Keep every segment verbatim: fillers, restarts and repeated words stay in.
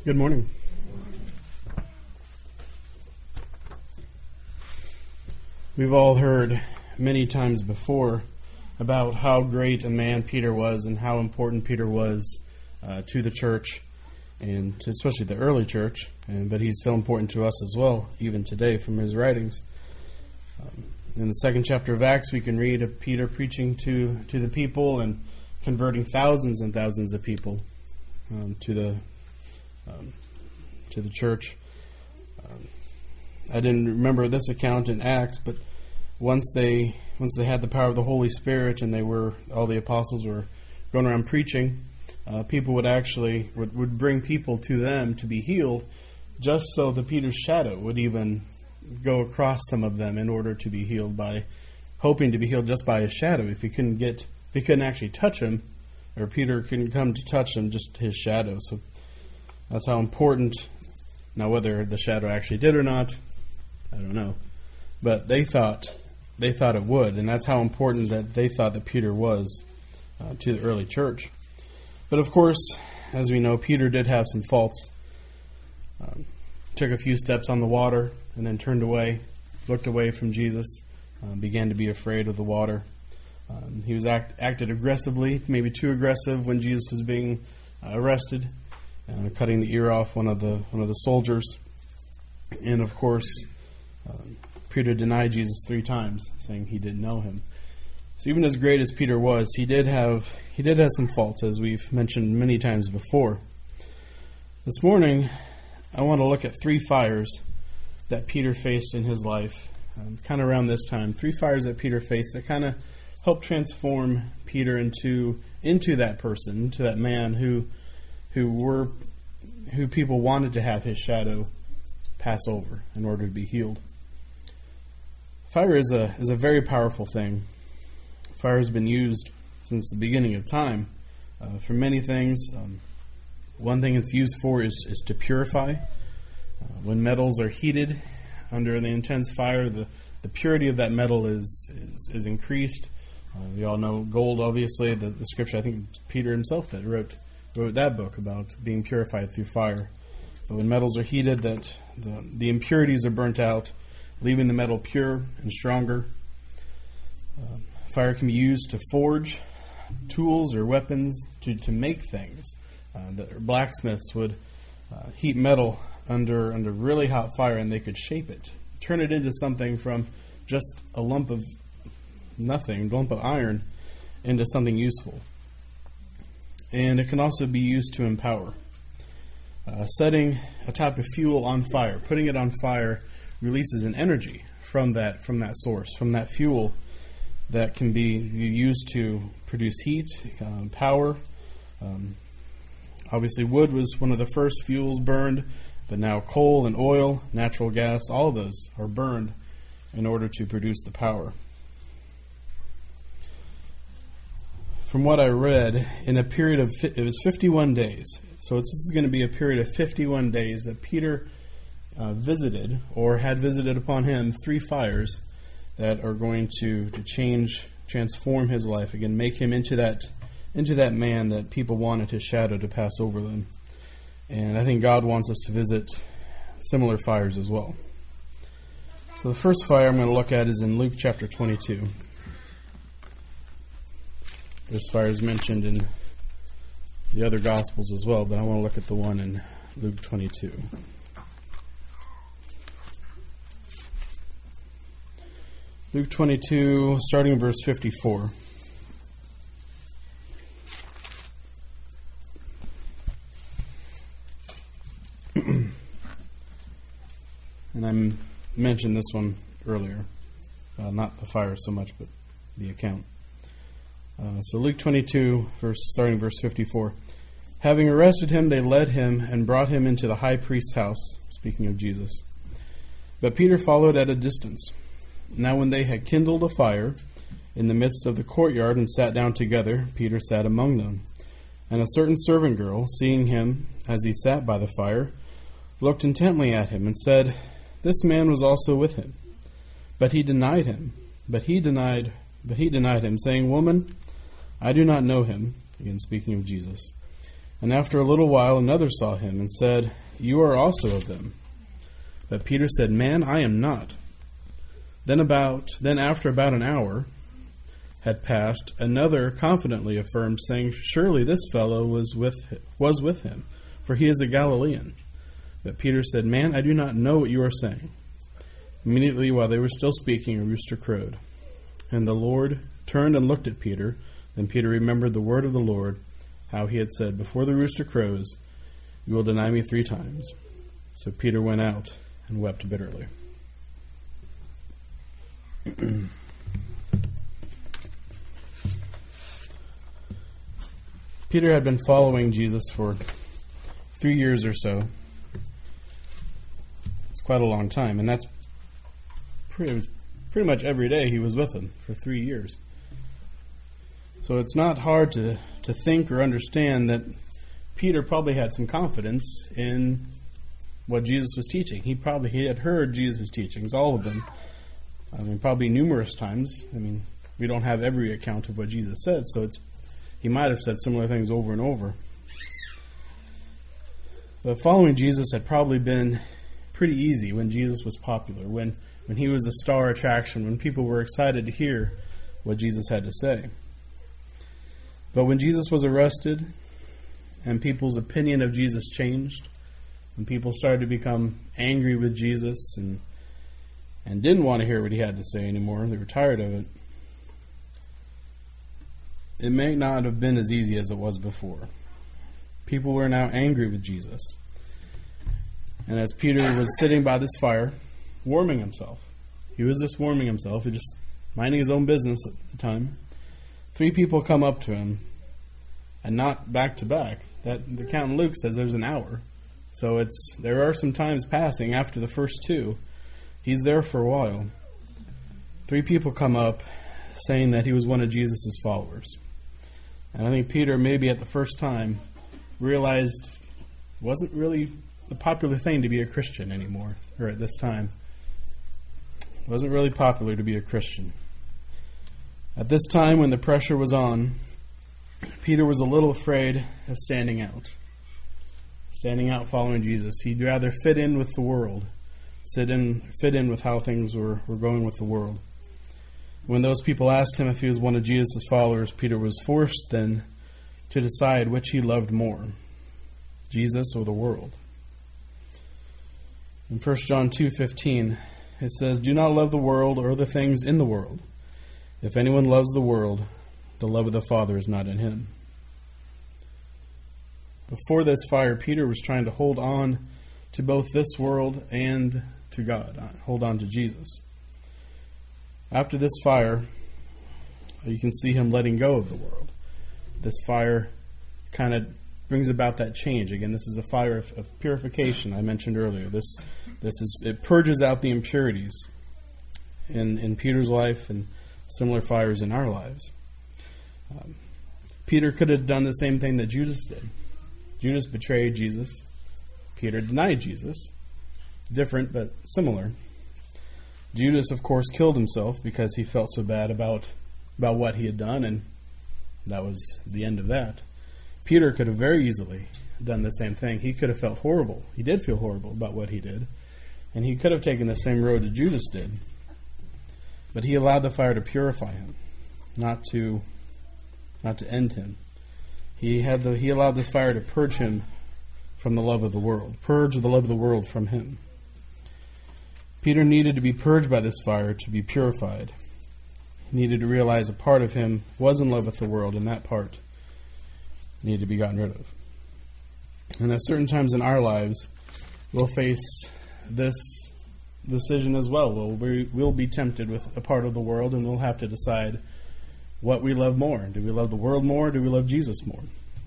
Good morning. We've all heard many times before about how great a man Peter was and how important Peter was uh, to the church, and to especially the early church, and, but he's still important to us as well, even today from his writings. Um, in the second chapter of Acts, we can read of Peter preaching to, to the people and converting thousands and thousands of people um, to the Um, to the church. Um, I didn't remember this account in Acts, but once they once they had the power of the Holy Spirit and they were all the apostles were going around preaching, uh, people would actually would, would bring people to them to be healed, just so the Peter's shadow would even go across some of them in order to be healed, by hoping to be healed just by his shadow. If he couldn't get, if he couldn't actually touch him, or Peter couldn't come to touch him, just his shadow. So that's how important. Now, whether the shadow actually did or not, I don't know. But they thought they thought it would, and that's how important that they thought that Peter was uh, to the early church. But of course, as we know, Peter did have some faults. Um, took a few steps on the water and then turned away, looked away from Jesus, uh, began to be afraid of the water. Um, he was act, acted aggressively, maybe too aggressive, when Jesus was being uh, arrested. Uh, cutting the ear off one of the one of the soldiers, and of course, um, Peter denied Jesus three times, saying he didn't know him. So even as great as Peter was, he did have he did have some faults, as we've mentioned many times before. This morning, I want to look at three fires that Peter faced in his life, um, kind of around this time. Three fires that Peter faced that kind of helped transform Peter into into that person, into that man who. who were, who people wanted to have his shadow pass over in order to be healed. Fire is a is a very powerful thing. Fire has been used since the beginning of time uh, for many things. Um, one thing it's used for is, is to purify. Uh, when metals are heated under the intense fire, the, the purity of that metal is is, is increased. Uh, we all know gold, obviously. The, the scripture, I think Peter himself that wrote wrote that book about being purified through fire. But when metals are heated, that the, the impurities are burnt out, leaving the metal pure and stronger. Uh, fire can be used to forge tools or weapons, to, to make things. Uh, the blacksmiths would uh, heat metal under under really hot fire, and they could shape it, turn it into something from just a lump of nothing, a lump of iron, into something useful. And it can also be used to empower. Uh, setting a type of fuel on fire, putting it on fire, releases an energy from that from that source, from that fuel, that can be used to produce heat, um, power. Um, obviously, wood was one of the first fuels burned, but now coal and oil, natural gas, all of those are burned in order to produce the power. From what I read, in a period of, it was fifty-one days. So it's, this is going to be a period of fifty-one days that Peter uh, visited, or had visited upon him, three fires that are going to, to change, transform his life again, make him into that into that man that people wanted his shadow to pass over them. And I think God wants us to visit similar fires as well. So the first fire I'm going to look at is in Luke chapter twenty-two. This fire is mentioned in the other Gospels as well, but I want to look at the one in Luke twenty-two. Luke twenty-two, starting in verse fifty-four. And I mentioned this one earlier. Uh, not the fire so much, but the account. Uh, so Luke twenty-two, verse starting verse fifty-four. Having arrested him, they led him and brought him into the high priest's house, speaking of Jesus. But Peter followed at a distance. Now when they had kindled a fire in the midst of the courtyard and sat down together, Peter sat among them. And a certain servant girl, seeing him as he sat by the fire, looked intently at him and said, "This man was also with him." But he denied him. But he denied, but he denied him, saying, "Woman, I do not know him," again speaking of Jesus. And after a little while another saw him and said, "You are also of them." But Peter said, "Man, I am not." Then about then after about an hour had passed, another confidently affirmed, saying, "Surely this fellow was with was with him, for he is a Galilean." But Peter said, "Man, I do not know what you are saying." Immediately while they were still speaking, a rooster crowed. And the Lord turned and looked at Peter. Then Peter remembered the word of the Lord, how he had said, "Before the rooster crows, you will deny me three times." So Peter went out and wept bitterly. Peter had been following Jesus for three years or so. It's quite a long time, and that's pretty, it was pretty much every day he was with him for three years. So it's not hard to, to think or understand that Peter probably had some confidence in what Jesus was teaching. He probably he had heard Jesus' teachings, all of them. I mean, probably numerous times. I mean, we don't have every account of what Jesus said, so it's he might have said similar things over and over. But following Jesus had probably been pretty easy when Jesus was popular, when, when he was a star attraction, when people were excited to hear what Jesus had to say. But when Jesus was arrested and people's opinion of Jesus changed, when people started to become angry with Jesus and and didn't want to hear what he had to say anymore, they were tired of it, it may not have been as easy as it was before. People were now angry with Jesus. And as Peter was sitting by this fire, warming himself, he was just warming himself, he was just minding his own business at the time, three people come up to him, and not back to back. That the count in Luke says there's an hour. So it's there are some times passing after the first two. He's there for a while. Three people come up saying that he was one of Jesus' followers. And I think Peter, maybe at the first time, realized it wasn't really the popular thing to be a Christian anymore, or at this time. It wasn't really popular to be a Christian. At this time, when the pressure was on, Peter was a little afraid of standing out. Standing out following Jesus. He'd rather fit in with the world. Sit in, fit in with how things were, were going with the world. When those people asked him if he was one of Jesus' followers, Peter was forced then to decide which he loved more, Jesus or the world. In First John two fifteen, it says, "Do not love the world or the things in the world. If anyone loves the world, the love of the Father is not in him." Before this fire, Peter was trying to hold on to both this world and to God, hold on to Jesus. After this fire, you can see him letting go of the world. This fire kind of brings about that change. Again, this is a fire of, of purification I mentioned earlier. This this is it purges out the impurities in, in Peter's life and similar fires in our lives. Um, Peter could have done the same thing that Judas did. Judas betrayed Jesus. Peter denied Jesus. Different, but similar. Judas, of course, killed himself because he felt so bad about, about what he had done, and that was the end of that. Peter could have very easily done the same thing. He could have felt horrible. He did feel horrible about what he did, and he could have taken the same road that Judas did. But he allowed the fire to purify him, not to not to end him. He had the he allowed this fire to purge him from the love of the world, purge the love of the world from him. Peter needed to be purged by this fire to be purified. He needed to realize a part of him was in love with the world, and that part needed to be gotten rid of. And at certain times in our lives, we'll face this decision as well. We'll, we, we'll be tempted with a part of the world, and we'll have to decide what we love more. Do we love the world more, or do we love Jesus more?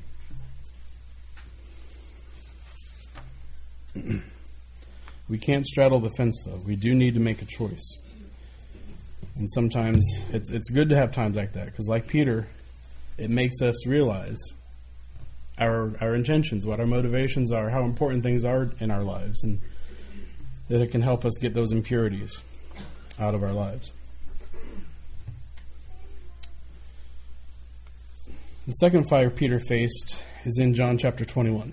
We can't straddle the fence, though. We do need to make a choice. And sometimes it's it's good to have times like that, because like Peter, it makes us realize our our intentions, what our motivations are, how important things are in our lives, and that it can help us get those impurities out of our lives. The second fire Peter faced is in John chapter twenty-one.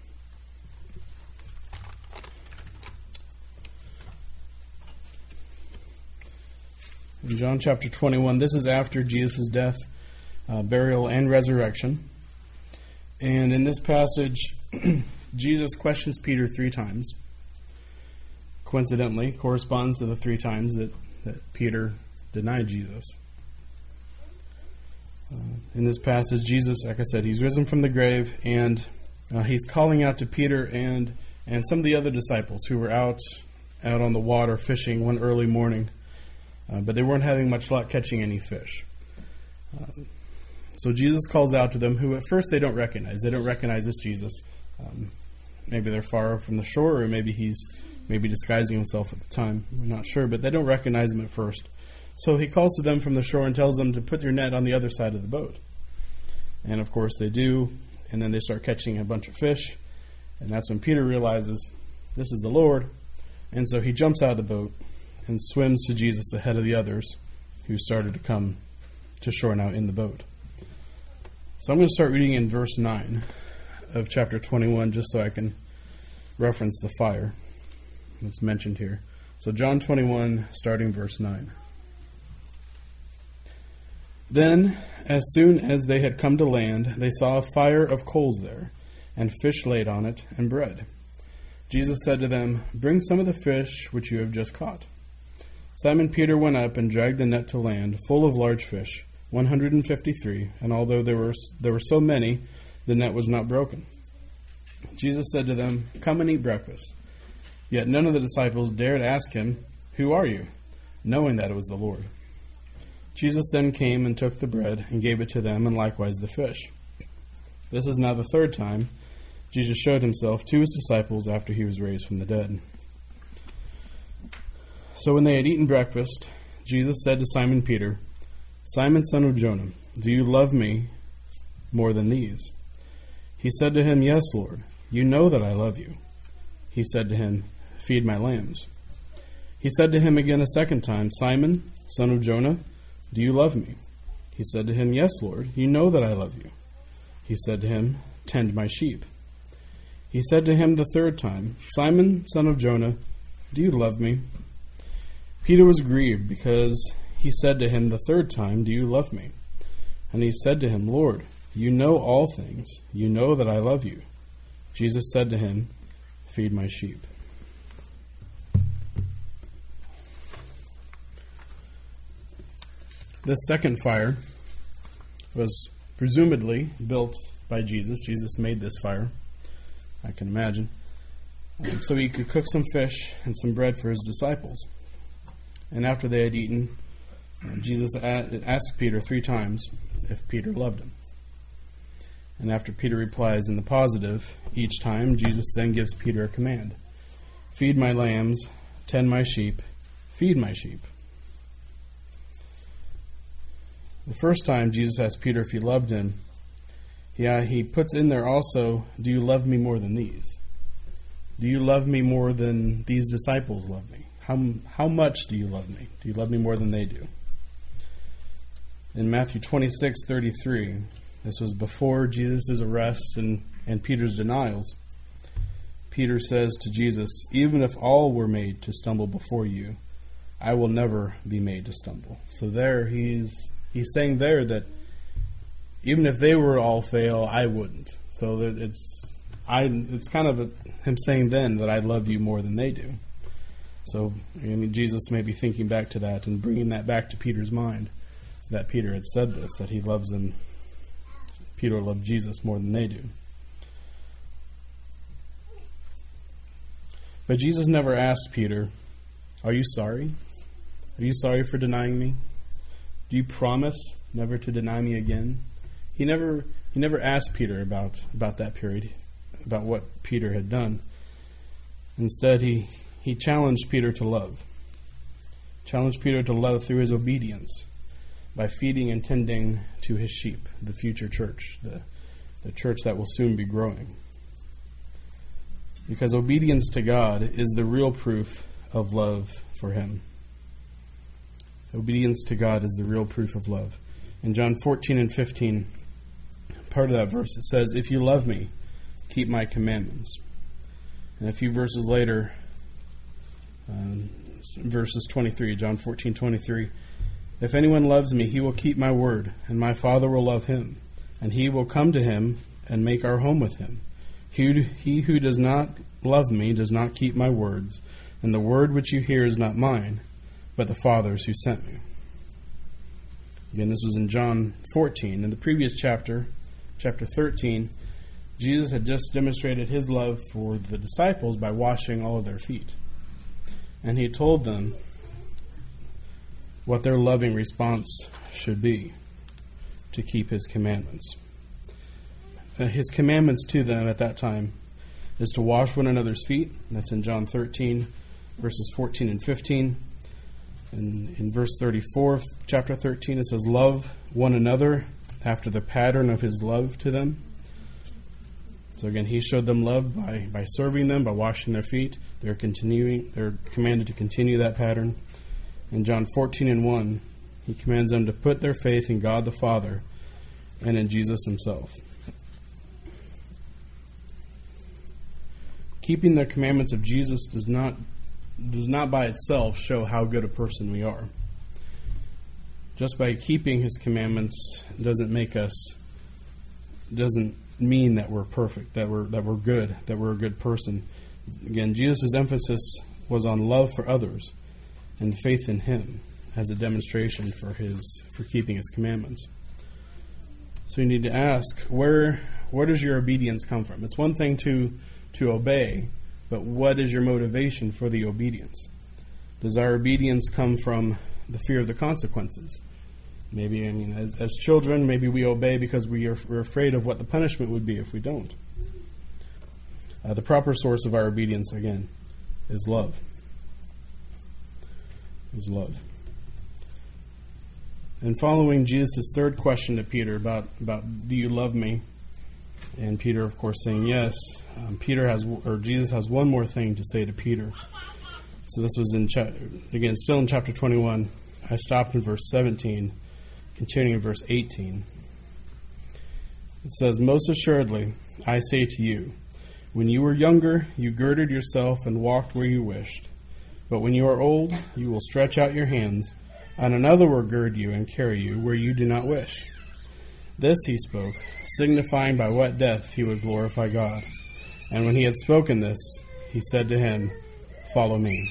In John chapter twenty-one, this is after Jesus' death, uh, burial, and resurrection. And in this passage, Jesus questions Peter three times. Coincidentally, corresponds to the three times that, that Peter denied Jesus. Uh, in this passage, Jesus, like I said, he's risen from the grave, and uh, he's calling out to Peter and and some of the other disciples who were out out on the water fishing one early morning, uh, but they weren't having much luck catching any fish. Uh, so Jesus calls out to them, who at first they don't recognize. They don't recognize this Jesus. Um, maybe they're far from the shore, or maybe he's maybe disguising himself at the time. We're not sure, but they don't recognize him at first. So he calls to them from the shore and tells them to put their net on the other side of the boat. And of course they do, and then they start catching a bunch of fish. And that's when Peter realizes, this is the Lord. And so he jumps out of the boat and swims to Jesus ahead of the others who started to come to shore now in the boat. So I'm going to start reading in verse nine of chapter twenty-one, just so I can reference the fire that's mentioned here. So John twenty-one, starting verse nine. Then, as soon as they had come to land, they saw a fire of coals there, and fish laid on it, and bread. Jesus said to them, "Bring some of the fish which you have just caught." Simon Peter went up and dragged the net to land, full of large fish, one hundred and fifty-three, and although there were there were so many, the net was not broken. Jesus said to them, "Come and eat breakfast." Yet none of the disciples dared ask him, "Who are you?" knowing that it was the Lord. Jesus then came and took the bread and gave it to them, and likewise the fish. This is now the third time Jesus showed himself to his disciples after he was raised from the dead. So when they had eaten breakfast, Jesus said to Simon Peter, "Simon, son of Jonah, do you love me more than these?" He said to him, "Yes, Lord, you know that I love you." He said to him, "Feed my lambs." He said to him again a second time, "Simon, son of Jonah, do you love me?" He said to him, "Yes, Lord, you know that I love you." He said to him, "Tend my sheep." He said to him the third time, "Simon, son of Jonah, do you love me?" Peter was grieved because he said to him the third time, "Do you love me?" And he said to him, "Lord, you know all things. You know that I love you." Jesus said to him, "Feed my sheep." This second fire was presumably built by Jesus. Jesus made this fire, I can imagine, um, so he could cook some fish and some bread for his disciples. And after they had eaten, uh, Jesus a- asked Peter three times if Peter loved him. And after Peter replies in the positive each time, Jesus then gives Peter a command: "Feed my lambs, tend my sheep, feed my sheep." The first time Jesus asked Peter if he loved him, yeah, he puts in there also, "Do you love me more than these? Do you love me more than these disciples love me? How, how much do you love me? Do you love me more than they do?" In Matthew twenty-six thirty-three, this was before Jesus' arrest and, and Peter's denials, Peter says to Jesus, "Even if all were made to stumble before you, I will never be made to stumble." So there he's he's saying there that even if they were all fail, I wouldn't. So that it's I it's kind of a, him saying then that I love you more than they do. So I mean, Jesus may be thinking back to that and bringing that back to Peter's mind, that Peter had said this, that he loves him. Peter loved Jesus more than they do. But Jesus never asked Peter, "Are you sorry? Are you sorry for denying me? Do you promise never to deny me again?" He never he never asked Peter about, about that period, about what Peter had done. Instead, he, he challenged Peter to love. Challenged Peter to love through his obedience, by feeding and tending to his sheep, the future church, the, the church that will soon be growing. Because obedience to God is the real proof of love for him. Obedience to God is the real proof of love. In John fourteen and fifteen, part of that verse, it says, "If you love me, keep my commandments." And a few verses later, um, verses twenty-three, John fourteen twenty-three, "If anyone loves me, he will keep my word, and my Father will love him, and he will come to him and make our home with him. He, he who does not love me does not keep my words, and the word which you hear is not mine, but the Father's who sent me." Again, this was in John fourteen. In the previous chapter, chapter thirteen, Jesus had just demonstrated his love for the disciples by washing all of their feet. And he told them what their loving response should be: to keep his commandments. Uh, his commandments to them at that time is to wash one another's feet. That's in John thirteen, verses fourteen and fifteen. And in verse thirty-four, chapter thirteen, it says, "Love one another after the pattern of his love to them." So again, he showed them love by, by serving them, by washing their feet. They're continuing, they're commanded to continue that pattern. In John fourteen and one, he commands them to put their faith in God the Father and in Jesus himself. Keeping the commandments of Jesus does not does not by itself show how good a person we are. Just by keeping his commandments doesn't make us, doesn't mean that we're perfect, that we're that we're good, that we're a good person. Again, Jesus' emphasis was on love for others and faith in him as a demonstration for his for keeping his commandments. So you need to ask, where where does your obedience come from? It's one thing to to obey, but what is your motivation for the obedience? Does our obedience come from the fear of the consequences? Maybe, I mean, as, as children, maybe we obey because we are we're afraid of what the punishment would be if we don't. Uh, the proper source of our obedience, again, is love. Is love. And following Jesus' third question to Peter about, about do you love me? And Peter, of course, saying yes. Um, Peter has, or Jesus has one more thing to say to Peter. So this was in, cha- again, still in chapter twenty-one. I stopped in verse seventeen, continuing in verse eighteen. It says, "Most assuredly, I say to you, when you were younger, you girded yourself and walked where you wished. But when you are old, you will stretch out your hands, and another will gird you and carry you where you do not wish." This he spoke, signifying by what death he would glorify God. And when he had spoken this, he said to him, "Follow me."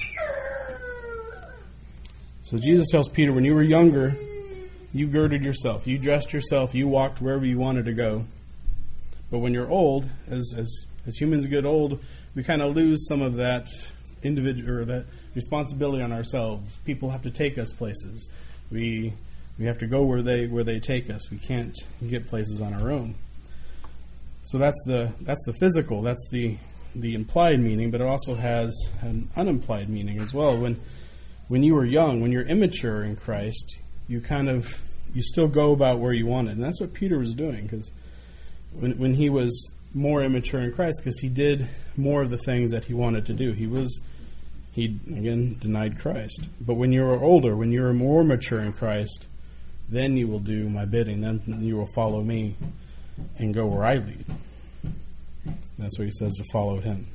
So Jesus tells Peter, when you were younger, you girded yourself, you dressed yourself, you walked wherever you wanted to go. But when you're old, as as, as humans get old, we kind of lose some of that individual or that responsibility on ourselves. People have to take us places. We we have to go where they where they take us. We can't get places on our own. So that's the that's the physical, that's the the implied meaning, but it also has an unimplied meaning as well. When when you were young, when you're immature in Christ, you kind of you still go about where you wanted, and that's what Peter was doing, because when when he was more immature in Christ, because he did more of the things that he wanted to do, he was he again denied Christ. But when you are older, when you are more mature in Christ, then you will do my bidding. Then you will follow me and go where I lead. That's what he says, to follow him.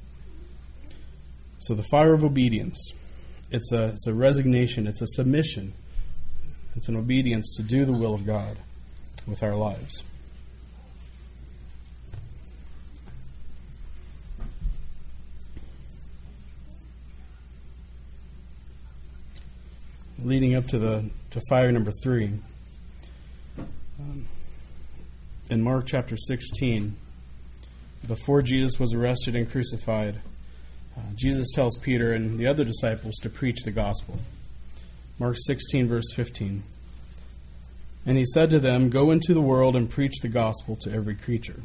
So the fire of obedience, it's a it's a resignation, it's a submission, it's an obedience to do the will of God with our lives. Leading up to the to fire number three, um, in Mark chapter sixteen, before Jesus was arrested and crucified, uh, Jesus tells Peter and the other disciples to preach the gospel. Mark sixteen, verse fifteen. "And he said to them, 'Go into the world and preach the gospel to every creature.'"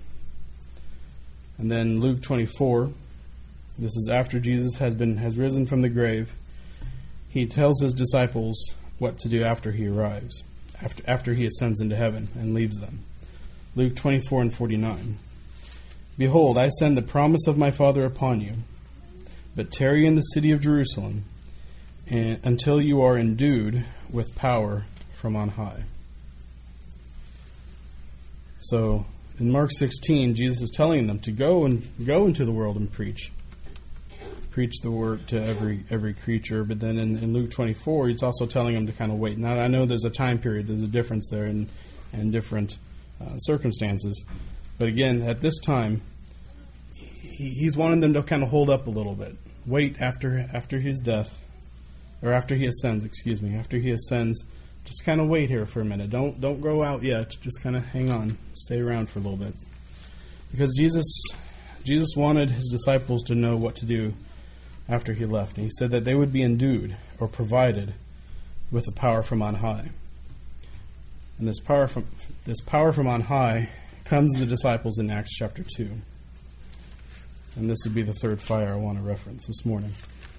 And then Luke twenty-four, this is after Jesus has been has risen from the grave. He tells his disciples what to do after he arrives, after after he ascends into heaven and leaves them. Luke twenty-four and forty-nine. "Behold, I send the promise of my Father upon you, but tarry in the city of Jerusalem and, until you are endued with power from on high." So in Mark sixteen, Jesus is telling them to go and go into the world and preach. Preach the word to every every creature. But then in, in Luke twenty-four, he's also telling them to kind of wait. Now, I know there's a time period, there's a difference there in, in different uh, circumstances. But again, at this time, he, he's wanting them to kind of hold up a little bit. Wait after after his death, or after he ascends, excuse me, after he ascends, just kind of wait here for a minute. Don't don't go out yet. Just kind of hang on. Stay around for a little bit. Because Jesus Jesus wanted his disciples to know what to do after he left. And he said that they would be endued or provided with the power from on high. And this power from this power from on high comes to the disciples in Acts chapter two. And this would be the third fire I want to reference this morning.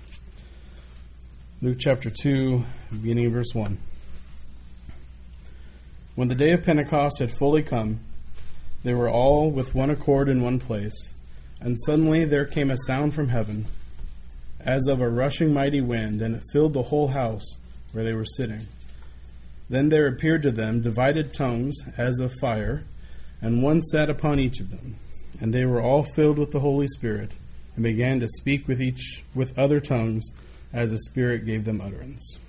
Luke chapter two, beginning in verse one. When the day of Pentecost had fully come, they were all with one accord in one place, and suddenly there came a sound from heaven, as of a rushing mighty wind, and it filled the whole house where they were sitting. Then there appeared to them divided tongues as of fire, and one sat upon each of them. And they were all filled with the Holy Spirit, and began to speak with each with other tongues, as the Spirit gave them utterance.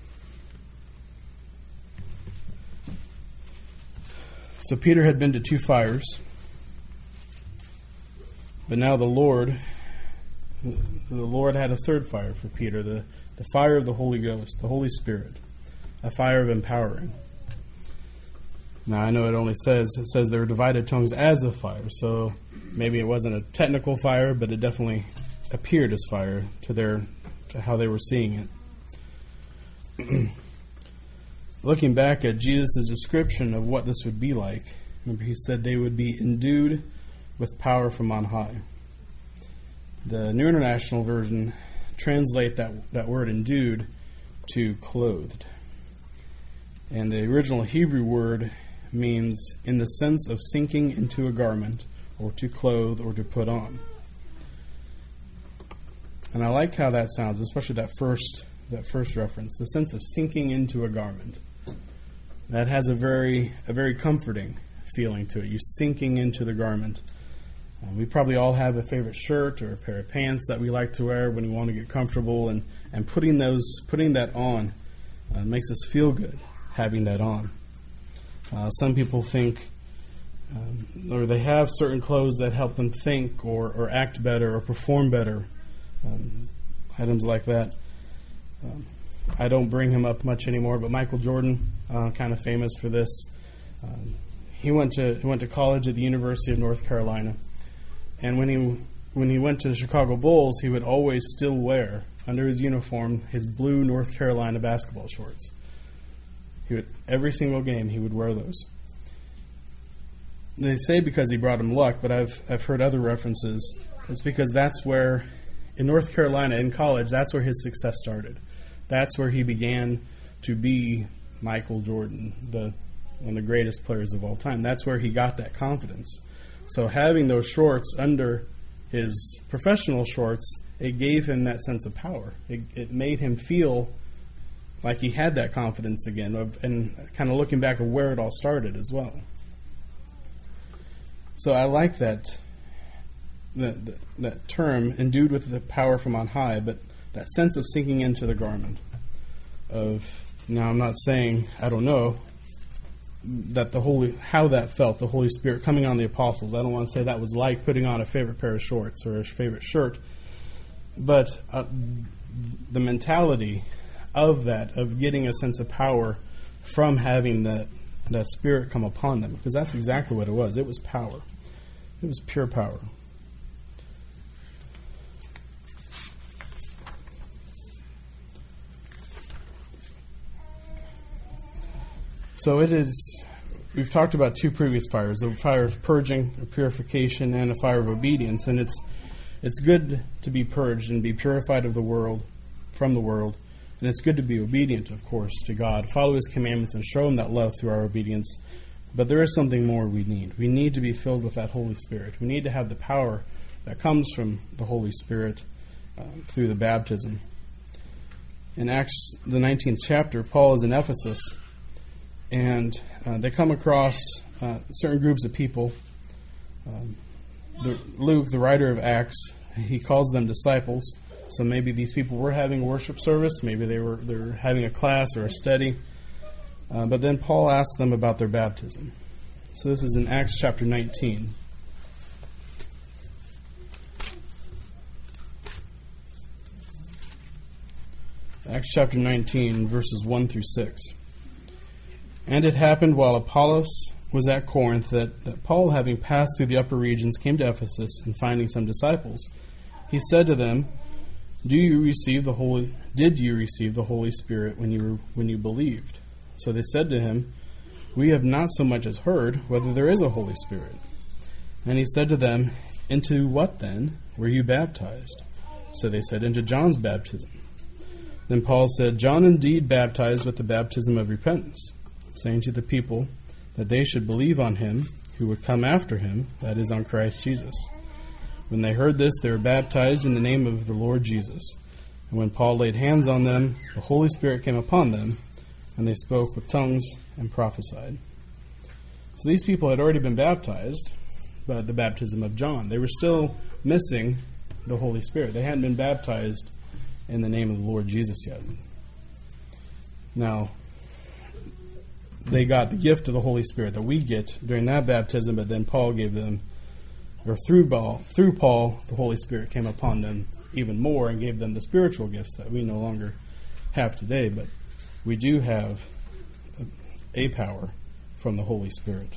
So Peter had been to two fires, but now the Lord The Lord had a third fire for Peter, the, the fire of the Holy Ghost, the Holy Spirit, a fire of empowering. Now, I know it only says, it says there were divided tongues as of fire, so maybe it wasn't a technical fire, but it definitely appeared as fire to their to how they were seeing it. Looking back at Jesus' description of what this would be like, remember he said they would be endued with power from on high. The New International Version translate that, that word endued to clothed. And the original Hebrew word means in the sense of sinking into a garment, or to clothe, or to put on. And I like how that sounds, especially that first that first reference, the sense of sinking into a garment. That has a very a very comforting feeling to it. You sinking into the garment. Uh, we probably all have a favorite shirt or a pair of pants that we like to wear when we want to get comfortable, and, and putting those putting that on uh, makes us feel good, having that on. Uh, some people think, um, or they have certain clothes that help them think or, or act better or perform better, um, items like that. Um, I don't bring him up much anymore, but Michael Jordan, uh, kind of famous for this. Um, he went to he went to college at the University of North Carolina. And when he when he went to the Chicago Bulls, he would always still wear, under his uniform, his blue North Carolina basketball shorts. He would, every single game, he would wear those. They say because he brought him luck, but I've I've heard other references. It's because that's where, in North Carolina, in college, that's where his success started. That's where he began to be Michael Jordan, the one of the greatest players of all time. That's where he got that confidence. So having those shorts under his professional shorts, it gave him that sense of power. It, it made him feel like he had that confidence again, of, and kind of looking back at where it all started as well. So I like that that, that, that term, endued with the power from on high, but that sense of sinking into the garment. Of now, I'm not saying, I don't know, that the Holy, how that felt, the Holy Spirit coming on the apostles. I don't want to say that was like putting on a favorite pair of shorts or a favorite shirt, but uh, the mentality of that, of getting a sense of power from having that that Spirit come upon them, because that's exactly what it was. It was power. It was pure power. So it is, we've talked about two previous fires, a fire of purging, of purification, and a fire of obedience. And it's it's good to be purged and be purified of the world, from the world. And it's good to be obedient, of course, to God, follow His commandments and show Him that love through our obedience. But there is something more we need. We need to be filled with that Holy Spirit. We need to have the power that comes from the Holy Spirit uh, through the baptism. In Acts, the nineteenth chapter, Paul is in Ephesus. And uh, they come across uh, certain groups of people. Um, the, Luke, the writer of Acts, he calls them disciples. So maybe these people were having a worship service, maybe they were they were having a class or a study. Uh, but then Paul asks them about their baptism. So this is in Acts chapter nineteen. Acts chapter nineteen, verses one through six. And it happened while Apollos was at Corinth that, that Paul, having passed through the upper regions, came to Ephesus, and finding some disciples, he said to them, Do you receive the Holy? Did you receive the Holy Spirit when you were, when you believed? So they said to him, We have not so much as heard whether there is a Holy Spirit. And he said to them, Into what then were you baptized? So they said, Into John's baptism. Then Paul said, John indeed baptized with the baptism of repentance, saying to the people that they should believe on him who would come after him, that is, on Christ Jesus. When they heard this, they were baptized in the name of the Lord Jesus. And when Paul laid hands on them, the Holy Spirit came upon them, and they spoke with tongues and prophesied. So these people had already been baptized by the baptism of John. They were still missing the Holy Spirit. They hadn't been baptized in the name of the Lord Jesus yet. Now, they got the gift of the Holy Spirit that we get during that baptism, but then Paul gave them, or through Paul, through Paul, the Holy Spirit came upon them even more and gave them the spiritual gifts that we no longer have today, but we do have a power from the Holy Spirit.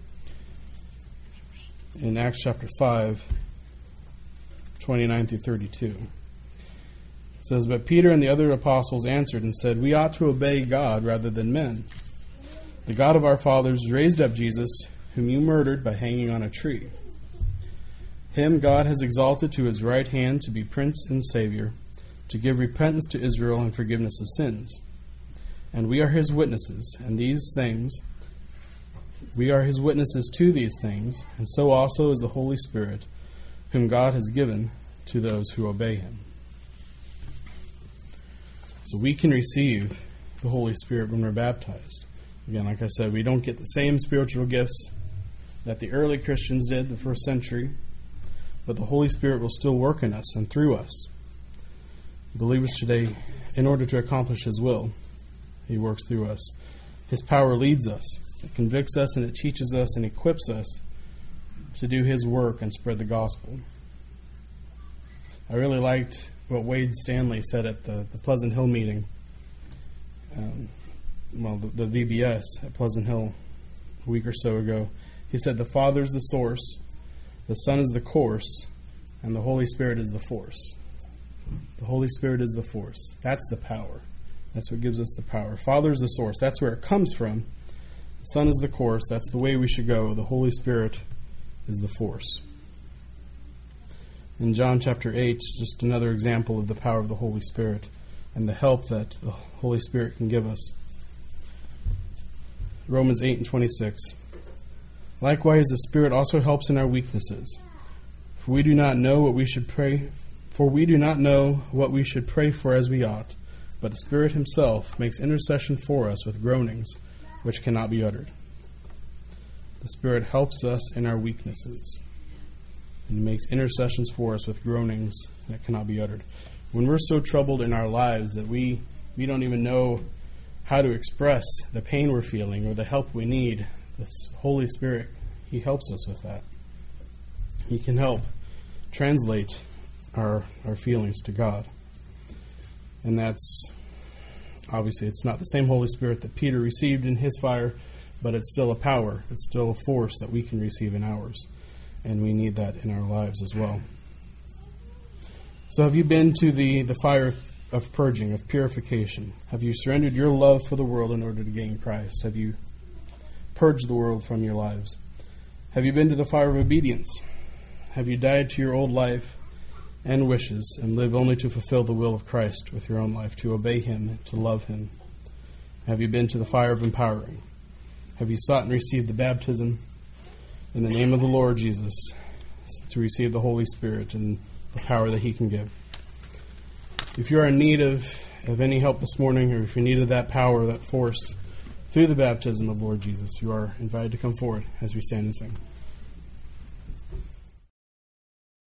In Acts chapter five, twenty-nine through thirty-two. It says, But Peter and the other apostles answered and said, We ought to obey God rather than men. The God of our fathers raised up Jesus, whom you murdered by hanging on a tree. Him God has exalted to his right hand to be Prince and Savior, to give repentance to Israel and forgiveness of sins. And we are his witnesses, and these things, we are his witnesses to these things, and so also is the Holy Spirit, whom God has given to those who obey him. So we can receive the Holy Spirit when we're baptized. Again, like I said, we don't get the same spiritual gifts that the early Christians did, the first century, but the Holy Spirit will still work in us and through us. Believers today, in order to accomplish his will, he works through us. His power leads us. It convicts us and it teaches us and equips us to do his work and spread the gospel. I really liked what Wade Stanley said at the, the Pleasant Hill meeting. Um, well, the, the V B S at Pleasant Hill a week or so ago. He said, the Father is the source, the Son is the course, and the Holy Spirit is the force. The Holy Spirit is the force. That's the power. That's what gives us the power. Father is the source. That's where it comes from. The Son is the course. That's the way we should go. The Holy Spirit is the force. In John chapter eight, just another example of the power of the Holy Spirit and the help that the Holy Spirit can give us. Romans eight and twenty-six. Likewise, the Spirit also helps in our weaknesses. For we do not know what we should pray, for we do not know what we should pray for as we ought, but the Spirit himself makes intercession for us with groanings which cannot be uttered. The Spirit helps us in our weaknesses and makes intercessions for us with groanings that cannot be uttered. When we're so troubled in our lives that we, we don't even know how to express the pain we're feeling or the help we need, the Holy Spirit, he helps us with that. He can help translate our our feelings to God. And that's, obviously, it's not the same Holy Spirit that Peter received in his fire, but it's still a power. It's still a force that we can receive in ours. And we need that in our lives as well. So have you been to the, the fire of purging, of purification? Have you surrendered your love for the world in order to gain Christ? Have you purged the world from your lives? Have you been to the fire of obedience? Have you died to your old life and wishes and live only to fulfill the will of Christ with your own life, to obey him, to love him? Have you been to the fire of empowering? Have you sought and received the baptism in the name of the Lord Jesus to receive the Holy Spirit and the power that he can give? If you are in need of, of any help this morning, or if you needed that power, that force through the baptism of Lord Jesus. You are invited to come forward as we stand and sing.